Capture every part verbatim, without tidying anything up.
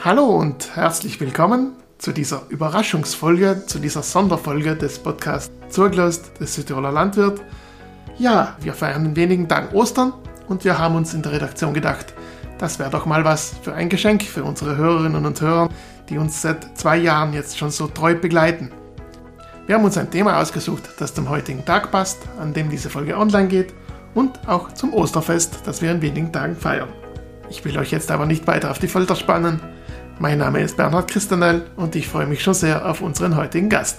Hallo und herzlich willkommen zu dieser Überraschungsfolge, zu dieser Sonderfolge des Podcasts Zuglost des Südtiroler Landwirt. Ja, wir feiern in wenigen Tagen Ostern und wir haben uns in der Redaktion gedacht, das wäre doch mal was für ein Geschenk für unsere Hörerinnen und Hörer, die uns seit zwei Jahren jetzt schon so treu begleiten. Wir haben uns ein Thema ausgesucht, das zum heutigen Tag passt, an dem diese Folge online geht und auch zum Osterfest, das wir in wenigen Tagen feiern. Ich will euch jetzt aber nicht weiter auf die Folter spannen. Mein Name ist Bernhard Christanel und ich freue mich schon sehr auf unseren heutigen Gast.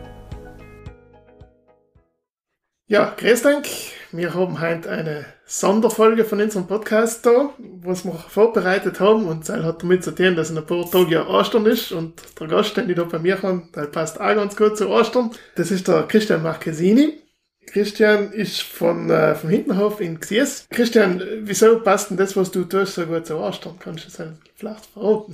Ja, grüß Dank. Wir haben heute eine Sonderfolge von unserem Podcast da, was wir vorbereitet haben, und das hat damit zu tun, dass in ein paar Tagen ja Ostern ist und der Gast, den ich da bei mir habe, der passt auch ganz gut zu Ostern. Das ist der Christian Marchesini. Christian ist von, äh, vom Hinterhof in Xies. Christian, wieso passt denn das, was du tust, so gut zu Ostern? Kannst du das vielleicht verraten?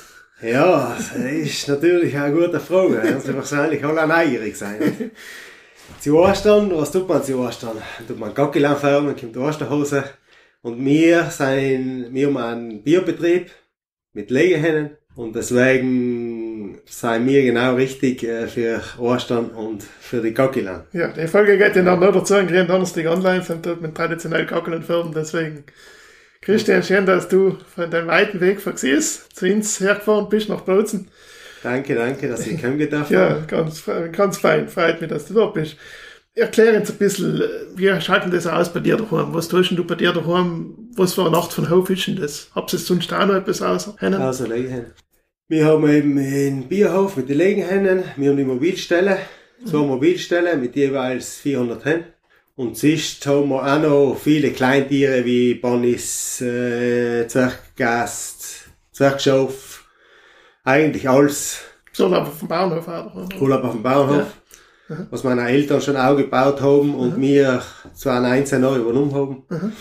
Ja, das ist natürlich eine gute Frage. Da werden wahrscheinlich alle neugierig sein. Zu Ostern, was tut man zu Ostern? Dann tut man Gockel anfangen, dann kommt die Osterhose. Und wir sind, wir haben einen Biobetrieb mit Legehennen. Und deswegen sind wir genau richtig für Ostern und für die Gockeln. Ja, die Folge geht ja noch dazu, und kriegen Donnerstag online, sind dort mit traditionellen Gockeln firmen. Deswegen, Christian, schön, dass du von deinem weiten Weg von Xies zu uns hergefahren bist, nach Bozen. Danke, danke, dass ich kommen darf. Ja, ganz, ganz fein. Freut mich, dass du da bist. Erklär uns ein bisschen, wie schaut denn das aus bei dir daheim? Was tust du bei dir daheim? Was für eine Nacht von Hof ist denn das? Habt ihr sonst auch noch etwas außer Hennen? Außer Legehennen. Wir haben eben einen Biohof mit den Legehennen. Wir haben die Mobilstelle. Zwei mhm. Mobilstellen mit jeweils vierhundert Hennen. Und sonst haben wir auch noch viele Kleintiere wie Bonnis, äh, Zwerggast, Zwergschauf. Eigentlich alles. So, aber vom Bauernhof auch. Urlaub auf dem Bauernhof. Ja. Mhm. Was meine Eltern schon auch gebaut haben und mhm. wir zweitausendneunzehn noch übernommen haben. Mhm.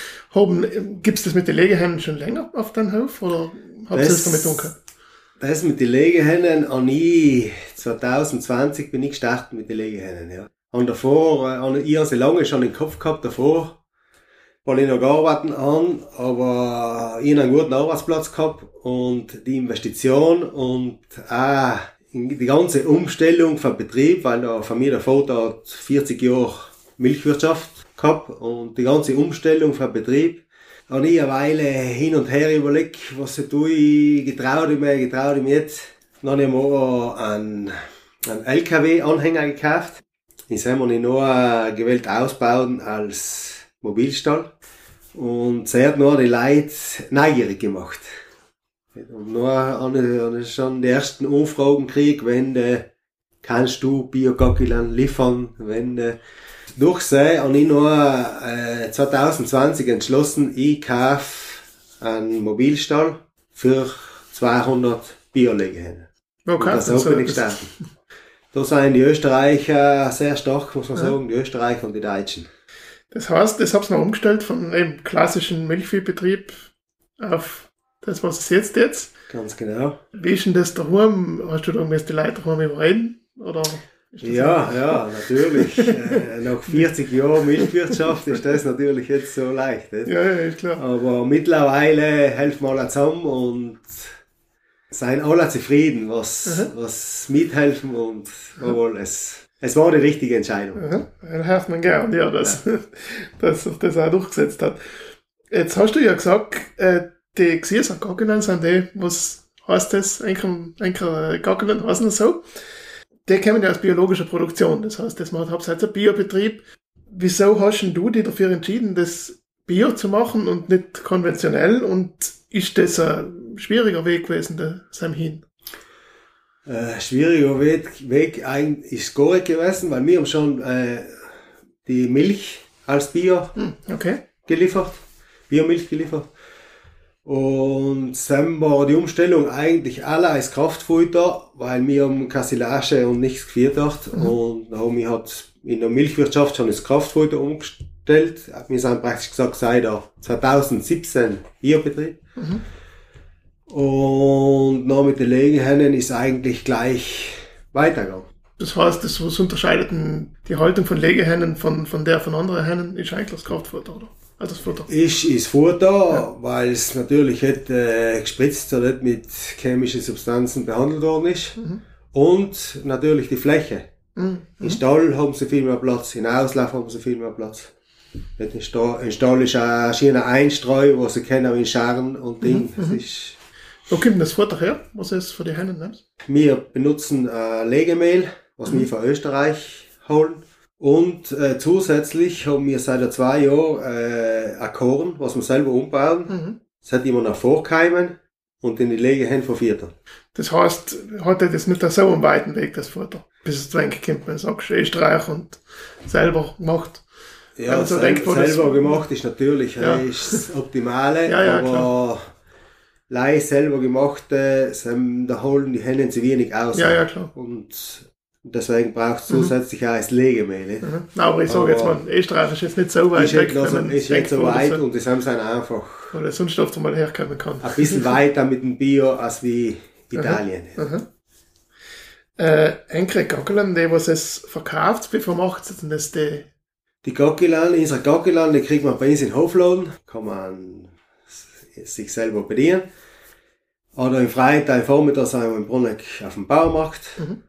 haben Gibt es das mit den Legehennen schon länger auf deinem Hof? Oder habt ihr das damit umgehört? Das mit den Legehennen an ich zwanzig zwanzig bin ich gestartet mit den Legehennen, ja. Und davor, an ich habe sie lange schon im Kopf gehabt, davor, weil ich noch gearbeitet an, aber ich habe einen guten Arbeitsplatz gehabt und die Investition und auch die ganze Umstellung vom Betrieb, weil da von mir der Vater hat vierzig Jahre Milchwirtschaft gehabt und die ganze Umstellung vom Betrieb, habe ich eine Weile hin und her überlegt, was tue ich, getraut ich mir, getraut ich mir jetzt. Dann habe ich mir einen, einen L K W-Anhänger gekauft. Ich habe mir noch gewählt ausbauen als Mobilstall. Und sie hat nur die Leute neugierig gemacht. Und nur habe ich schon die ersten Umfragen gekriegt, wenn de, kannst du Bio-Gockeln liefern, wenn de, durch sie habe ich nur äh, zwanzig zwanzig entschlossen, ich kaufe einen Mobilstall für zweihundert Bio-Legehennen. Okay, das so bin ich gestartet. Da sind die Österreicher sehr stark, muss man ja. sagen, die Österreicher und die Deutschen. Das heißt, das habt ihr noch umgestellt von einem klassischen Milchviehbetrieb auf das, was es jetzt jetzt. Ganz genau. Wie ist denn das daheim? Hast du da irgendwas die Leute daheim überreden? Oder ja, so? Ja, natürlich. äh, nach vierzig Jahren Milchwirtschaft ist das natürlich jetzt so leicht. Nicht? Ja, ja, ist klar. Aber mittlerweile helfen wir alle zusammen und sind alle zufrieden, was, was mithelfen und jawohl, es, es war die richtige Entscheidung. Aha. Dann hört man gern, ja, dass, ja. dass sich das auch durchgesetzt hat. Jetzt hast du ja gesagt, äh, die Xieser Gockeln sind die, was heißt das? Einker Gockeln heißen das so. Die kommen ja aus biologischer Produktion. Das heißt, das macht hauptsächlich ein Biobetrieb. Wieso hast du dich dafür entschieden, das Bio zu machen und nicht konventionell? Und ist das ein schwieriger Weg gewesen, der Sam hin? Äh, schwieriger Weg, Weg ist gar nicht gewesen, weil wir haben schon äh, die Milch als Bio hm, okay. geliefert, Biomilch geliefert. Und dann war die Umstellung eigentlich alle als Kraftfutter, weil wir haben keine Silage und nichts gefüttert. Mhm. Und dann haben wir halt in der Milchwirtschaft schon das Kraftfutter umgestellt. Wir sind praktisch gesagt seit zwanzig siebzehn Biobetrieb. Mhm. Und noch mit den Legehennen ist eigentlich gleich weitergegangen. Das heißt, das, was unterscheidet die Haltung von Legehennen von, von der von anderen Hennen, ist eigentlich das Kraftfutter, oder? Also das Futter? Ist, ist Futter, ja. Weil es natürlich nicht äh, gespritzt oder nicht mit chemischen Substanzen behandelt worden ist. Mhm. Und natürlich die Fläche. Mhm. Im Stall haben sie viel mehr Platz, im Auslauf haben sie viel mehr Platz. Im Stall, im Stall ist ein schöner Einstreu, wo sie kennen, in Scharen und Ding. Mhm. Das ist Wo kommt das Futter her? Was ist für die Hennen? Ne? Wir benutzen äh, Legemehl, was mhm. wir von Österreich holen. Und äh, zusätzlich haben wir seit zwei Jahren äh, ein Korn, was wir selber umbauen. Mhm. Das hat immer noch Vorkeimen und in die Legehennen verviertern. Das heißt, hat er das nicht so einen weiten Weg, das Futter? Bis es zwängt kommt, man sagt, Österreich und selber gemacht. Ja, also sel denkt, selber das gemacht ist natürlich ja. äh, ist das Optimale, ja, ja, aber klar. Leih selber gemachte, da holen die Hennen zu wenig aus. Ja, ja, klar. Und deswegen braucht es zusätzlich mhm. auch das Legemehl. Mhm. Na, aber ich sage jetzt mal, Österreich ist jetzt nicht so weit ist weg. Also, ist nicht so weit so. Und das haben sie einfach oder sonst oft mal herkommen kann. Ein bisschen weiter mit dem Bio als wie Italien. Mhm. Mhm. Äh, Henke Gaggelan, die was es verkauft, wie vermacht es denn das? Die, die Gaggelan, unsere Gaggelan, die kriegt man bei uns in den Hofladen, kann man sich selber bedienen. Oder im freien Teil Vormittag sind wir in Bruneck auf dem Baumarkt. Mhm.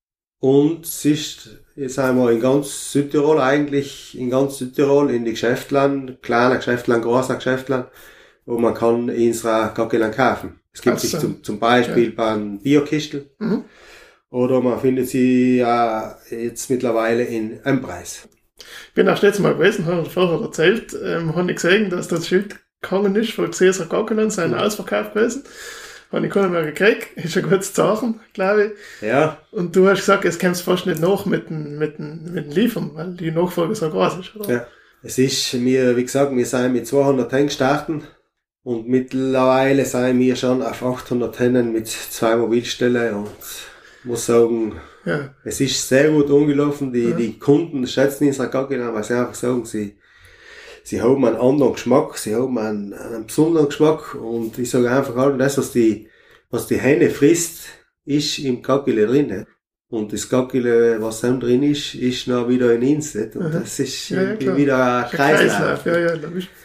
Und es ist, jetzt sind wir in ganz Südtirol eigentlich, in ganz Südtirol in die Geschäftlern, kleine Geschäftlern, große Geschäftlern, wo man kann unsere Gaggelan kaufen. Es gibt also, sich zum, zum Beispiel ja. beim Biokistel. Mhm. Oder man findet sie ja jetzt mittlerweile in einem Preis. Ich bin auch letztes Mal gewesen, habe ich vorher erzählt, ähm, habe ich gesehen, dass das Schild gegangen ist, von Cäsar Gaggelan, sein mhm. Ausverkauf gewesen. Habe ich keinen mehr gekriegt, ist ein gutes Zeichen, glaube ich. Ja. Und du hast gesagt, es kommst fast nicht nach mit dem, mit dem, mit dem Liefern, weil die Nachfrage so groß ist, oder? Ja. Es ist, wir, wie gesagt, wir sind mit zweihundert Hennen gestartet und mittlerweile sind wir schon auf achthundert Hennen mit zwei Mobilstellen und muss sagen, ja. Es ist sehr gut umgelaufen. Die, ja. die Kunden schätzen unsere Gaggelan, weil sie einfach sagen, sie, sie haben einen anderen Geschmack, sie haben einen, einen besonderen Geschmack und ich sage einfach halt, das, was die, was die Henne frisst, ist im Gaggele drin. Und das Gaggele, was da drin ist, ist noch wieder in uns. Und mhm. das ist ja, ja, wieder ein Kreislauf. Ja, ja,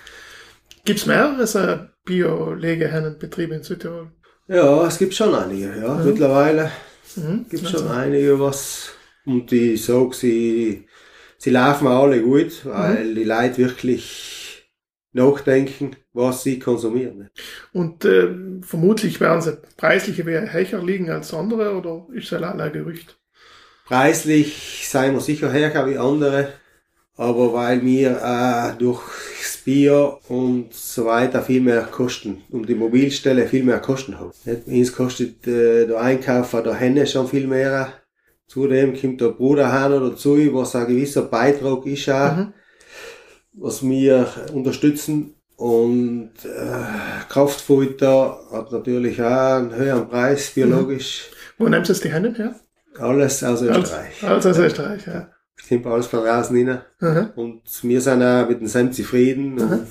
gibt's mehr als ein Bio-Legehennenbetrieb in Südtirol? Ja, es gibt schon einige, ja, mhm. mittlerweile. Mhm. Gibt also. schon einige, was, und ich sage, sie, sie laufen alle gut, weil mhm. die Leute wirklich nachdenken, was sie konsumieren. Und äh, vermutlich werden sie preislich höher liegen als andere, oder ist das allein ein Gerücht? Preislich seien wir sicher höher wie andere, aber weil wir äh, durch das Bio und so weiter viel mehr Kosten, um die Mobilstelle viel mehr Kosten haben. Uns kostet äh, der Einkauf von der Henne schon viel mehr. Zudem kommt der Bruderhahn dazu, was ein gewisser Beitrag ist auch, mhm. was wir unterstützen. Und äh, Kraftfutter hat natürlich auch einen höheren Preis, biologisch. Mhm. Wo nimmst du die Hennen her? Alles aus Österreich. Alles aus Österreich, ja. Es kommt alles von draußen rein. Mhm. Und wir sind auch mit dem Sam zufrieden. Mhm. Und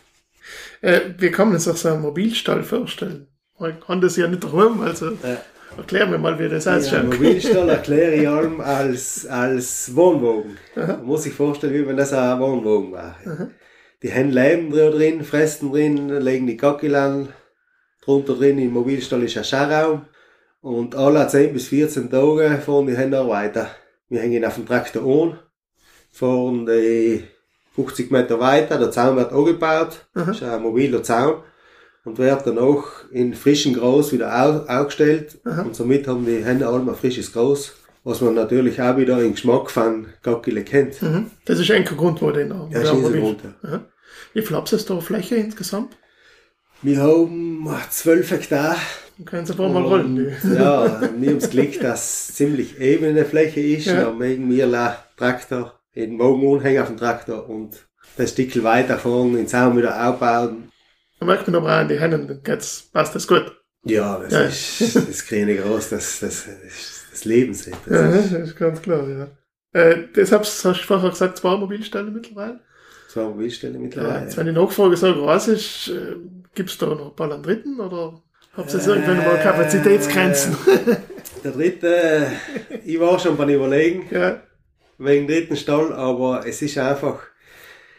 äh, wie kann man sich so einen Mobilstall vorstellen? Man kann das ja nicht daheim, also ja. Erklär mir mal, wie das ausschaut. Ja, Mobilstall erkläre ich allem als, als Wohnwagen. Mhm. Man muss sich vorstellen, wie wenn das ein Wohnwagen war. Mhm. Die Hennen leben drin, fressen drin, legen die Gaggelan drunter drin. Im Mobilstall ist ein Scharraum. Und alle zehn bis vierzehn Tage fahren die Hennen weiter. Wir hängen auf dem Traktor an, fahren die fünfzig Meter weiter, der Zaun wird angebaut, mhm. das ist ein mobiler Zaun, und wird dann auch in frischem Gras wieder aufgestellt. Mhm. Und somit haben die Hennen alle ein frisches Gras, was man natürlich auch wieder im Geschmack von Gaggele kennt. Mhm. Das ist ein Grund, wo den auch. Ja, das ist ein Grund, ja. Mhm. Wie viel habt ihr da Fläche insgesamt? Wir haben zwölf Hektar. Können Sie ein paar Mal rollen. Ja, wir haben das Glück, dass es ziemlich ebene Fläche ist. Ja. Dann mögen wir den Traktor, den Wagen anhängen auf dem Traktor und das Stückchen weiterfahren, den Zaun wieder aufbauen. Man merkt aber auch an die Hennen, dann geht's, passt das gut. Ja, das ja. ist das grüne Gras, das, das, das, das Lebensrecht. Das, ja, ist. das ist ganz klar, ja. Äh, deshalb hast du vorher gesagt, zwei Mobilstellen mittlerweile? Zwei Mobilstellen mittlerweile. Ja, jetzt, wenn die Nachfrage so groß ist, äh, gibt's da noch bald einen dritten, oder? Habt ihr irgendwann mal Kapazitätsgrenzen? Der dritte, ich war schon beim Überlegen, ja. wegen dritten Stall, aber es ist einfach,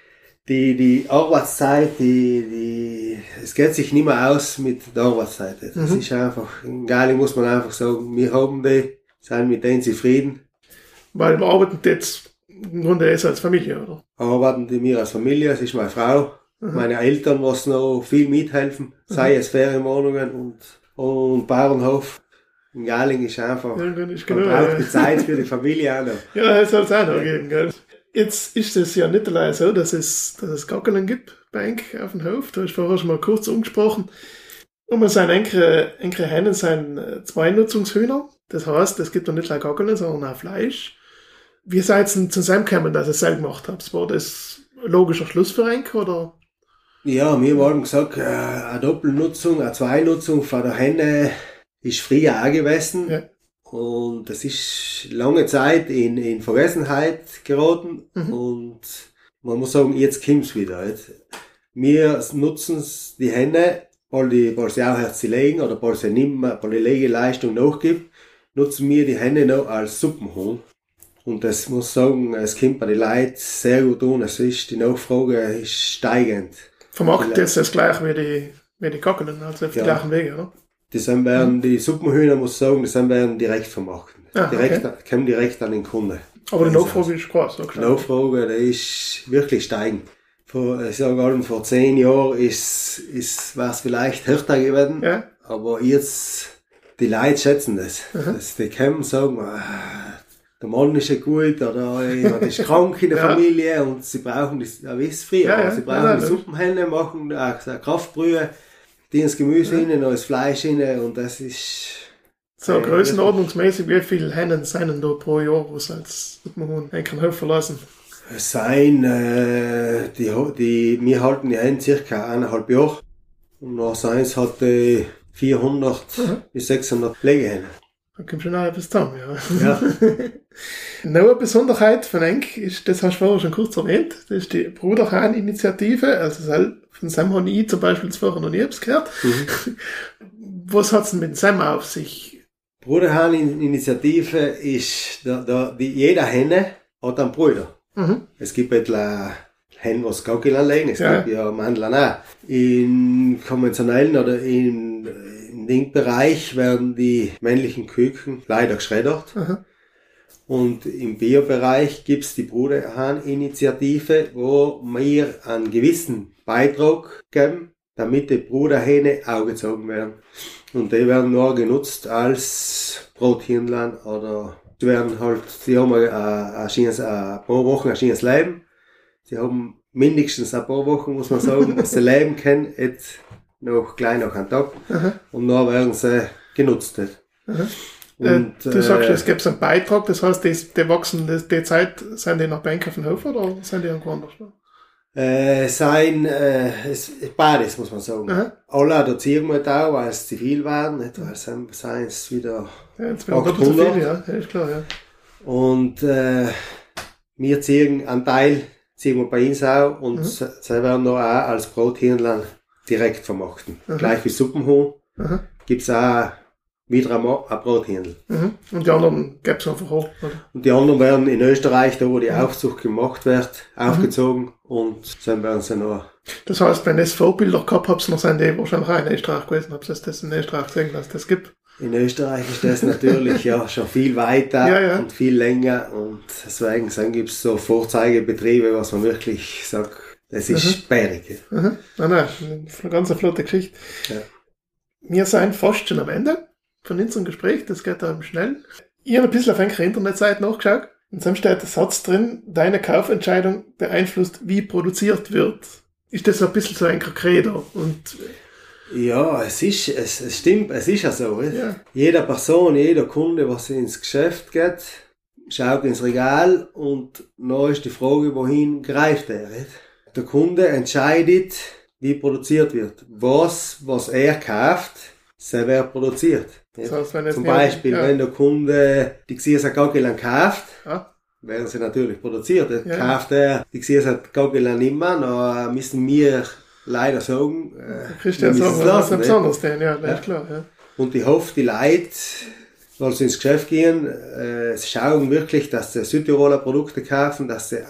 Die, die Arbeitszeit, die, die, es geht sich nicht mehr aus mit der Arbeitszeit. Das mhm. ist einfach, in Galing muss man einfach sagen, wir haben die, sind mit denen zufrieden. Weil wir arbeiten jetzt im Grunde erst als Familie, oder? Arbeiten die mir als Familie, es ist meine Frau, mhm. meine Eltern, was noch viel mithelfen, mhm. sei es Ferienwohnungen und, und Bauernhof. In Galing ist einfach, ja, ist genau, man braucht ja. die Zeit für die Familie auch noch. Ja, das soll es auch noch geben, gell? Jetzt ist es ja nicht allein so, dass es, dass es Gockeln gibt bei Enk auf dem Hof. Du hast vorher schon mal kurz umgesprochen. Und man sind Enkere, Enkere Hennen sind Zweinutzungshühner. Das heißt, es gibt ja nicht nur Gockeln, sondern auch Fleisch. Wie seid ihr zusammengekommen, dass ihr es selber gemacht habt? War das ein logischer Schluss für Enk, oder? Ja, wir haben gesagt, eine Doppelnutzung, eine Zweinutzung von der Henne ist früher auch gewesen. Ja. Und das ist lange Zeit in, in Vergessenheit geraten. Mhm. Und man muss sagen, jetzt kommt's wieder. Jetzt. Wir nutzen die Henne, weil, die, weil sie auch sie legen oder weil sie nicht mehr, weil die Legeleistung nachgibt, nutzen wir die Henne noch als Suppenhuhn. Und das muss sagen, es kommt bei den Leuten sehr gut an. Es ist, die Nachfrage ist steigend. Vermarktet jetzt das gleich wie die, wie die Gockeln, also auf die ja. gleichen Wege, oder? Die sind werden, die Suppenhühner, muss ich sagen, die sind werden direkt vermarkten. Ah, direkt, okay. Kommen direkt an den Kunden. Aber die Nachfrage ist groß, okay. Die Nachfrage, die ist wirklich steigend. Vor, ich sage allem, vor zehn Jahren ist, ist, war es vielleicht härter gewesen. Ja. Aber jetzt, die Leute schätzen das. das die kommen und sagen, ah, der Mann ist ja gut, oder jemand ist krank in der ja. Familie und sie brauchen das, ja, wie es früher, ja, ja. sie brauchen ja, die Suppenhände, machen auch Kraftbrühe. Die ins Gemüse ja. rein, noch ins Fleisch rein und das ist... So, äh, größenordnungsmäßig, wie viele Hennen sind denn da pro Jahr, was als man einen Hof verlassen? Es sind, äh, die, die, wir halten die Hennen circa eineinhalb Jahre und dann sind es halt äh, vierhundert mhm. bis sechshundert Legehennen. Da kommt schon noch etwas zusammen, ja. ja. Noch eine Besonderheit von Enk ist, das hast du vorher schon kurz erwähnt, das ist die Bruderhahn-Initiative, also von Sam habe ich zum Beispiel vorher noch nie etwas gehört. Mhm. Was hat es denn mit Sam auf sich? Bruderhahn-Initiative ist, da, da, die, jeder Henne hat einen Bruder. Mhm. Es gibt etwa Hennen, was Gockeln anlegen, es ja. gibt ja Mandeln auch. In konventionellen oder in Im Dingbereich werden die männlichen Küken leider geschreddert. Mhm. Und im Biobereich gibt's die Bruderhahn-Initiative, wo wir einen gewissen Beitrag geben, damit die Bruderhähne aufgezogen werden. Und die werden nur genutzt als Brothirnlein oder die werden halt, sie haben ein, ein, schönes, ein paar Wochen ein schönes Leben. Sie haben mindestens ein paar Wochen, muss man sagen, dass sie leben können, jetzt noch gleich nach einem Tag. Aha. Und dann werden sie genutzt. Aha. Und, äh, du sagst, äh, es gibt einen Beitrag, das heißt, die, die wachsen, die, die Zeit, sind die nach Bank auf dem Hof oder sind die irgendwo anders? Äh, sein, äh, es, beides, muss man sagen. Aha. Alle dozieren wir da, weil es zu viel waren, nicht? Weil es sind es wieder ja, jetzt achthundert. Viel, ja. Ja, ist klar, ja. Und, äh, wir ziehen einen Teil, ziehen wir bei uns auch, und mhm. sie, sie werden noch auch als Brothirnlein direkt vermarkten. Mhm. Gleich wie Suppenhuhn mhm. gibt's auch wieder ein Brothirnl. Mhm. Und die anderen gibt's einfach auch, oder? Und die anderen werden in Österreich, da wo die mhm. Aufzucht gemacht wird, aufgezogen mhm. und dann werden sie noch. Das heißt, wenn ihr Vorbilder gehabt habt, dann sind die wahrscheinlich auch in Österreich gewesen, habt ihr das in Österreich gesehen, dass es das gibt? In Österreich ist das natürlich ja schon viel weiter ja, ja. und viel länger, und deswegen gibt es so Vorzeigebetriebe, was man wirklich sagt, das ist mhm. sperrig. Mhm. Nein, nein, eine ganz flotte Geschichte. Ja. Wir sind fast schon am Ende von unserem Gespräch, das geht dann schnell. Ich habe ein bisschen auf einer Internetseite nachgeschaut, und dann steht der Satz drin, deine Kaufentscheidung beeinflusst, wie produziert wird. Ist das ein bisschen so ein Credo? Und ja, es ist, es, es stimmt, es ist ja so. Ja. Jeder Person, jeder Kunde, was ins Geschäft geht, schaut ins Regal, und dann ist die Frage, wohin greift er. Der Kunde entscheidet, wie produziert wird. Was, was er kauft, soll wer produziert. Das heißt, wenn Zum Beispiel, ja. wenn der Kunde die Gsiesa-Gockeln kauft, ja. werden sie natürlich produziert. Ja. Kauft er die Gsiesa-Gockeln nicht mehr, dann müssen wir leider sagen, äh, Christian sagen, was ist besonders denn, ja, das ist klar. Ja. Und ich hoffe, die Leute, weil sie ins Geschäft gehen, äh, schauen wirklich, dass sie Südtiroler Produkte kaufen, dass sie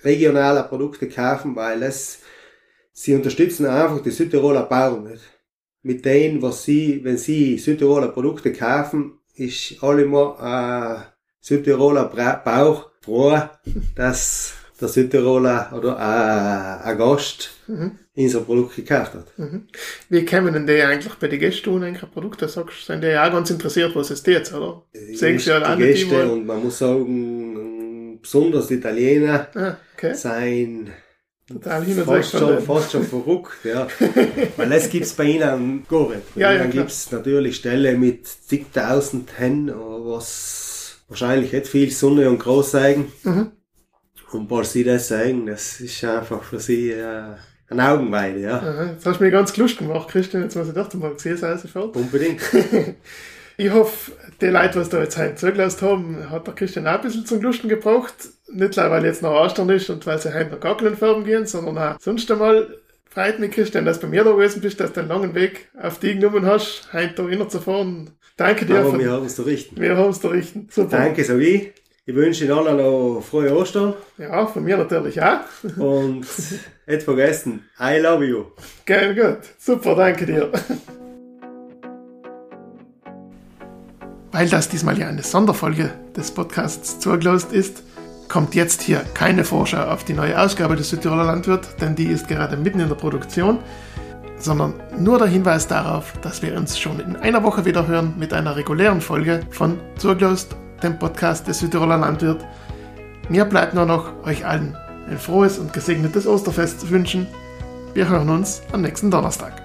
regionale Produkte kaufen, weil es, sie unterstützen einfach die Südtiroler Bauern nicht. Mit denen, was sie, wenn sie Südtiroler Produkte kaufen, ist allemal äh, Südtiroler Bauch froh, dass der Südtiroler oder äh, ein Gast mhm. unser Produkt gekauft hat. Mhm. Wie kommen denn die eigentlich bei den Gästen eigentlich Produkte? Sagst, sind die ja auch ganz interessiert, was es jetzt, oder? Sehen sie ja auch die Gäste nicht und man muss sagen, besonders die Italiener ah, okay. sind total fast schon, fast schon verrückt, ja. Weil das gibt's bei ihnen gar nicht. Bei ja, ihnen ja, gibt's natürlich Stellen mit zigtausend Hennen, was wahrscheinlich nicht viel Sonne und groß zeigen. Mhm. Und weil sie das sagen, das ist einfach für sie äh, ein Augenweide, ja. Aha, jetzt hast du mir ganz lustig gemacht, Christian, jetzt muss ich doch mal gesehen sein, sofort. Unbedingt. Ich hoffe, die Leute, was da jetzt heute zugelassen haben, hat der Christian auch ein bisschen zum Lusten gebraucht. Nicht nur, weil jetzt noch Ostern ist und weil sie heute noch gar keinen Farben gehen, sondern auch sonst einmal. Freut mich, Christian, dass du bei mir da gewesen bist, dass du einen langen Weg auf dich genommen hast, heute da reinzufahren. Danke dir. Aber von, wir haben es da richten. Wir haben es da richten. Super. Danke, so wie. Ich wünsche Ihnen allen noch frohe Ostern. Ja, von mir natürlich auch. Und nicht vergessen, I love you. Geil, gut. Super, danke dir. Weil das diesmal ja eine Sonderfolge des Podcasts zugelost ist, kommt jetzt hier keine Vorschau auf die neue Ausgabe des Südtiroler Landwirt, denn die ist gerade mitten in der Produktion, sondern nur der Hinweis darauf, dass wir uns schon in einer Woche wieder hören mit einer regulären Folge von Zugelost, dem Podcast des Südtiroler Landwirt. Mir bleibt nur noch, euch allen ein frohes und gesegnetes Osterfest zu wünschen. Wir hören uns am nächsten Donnerstag.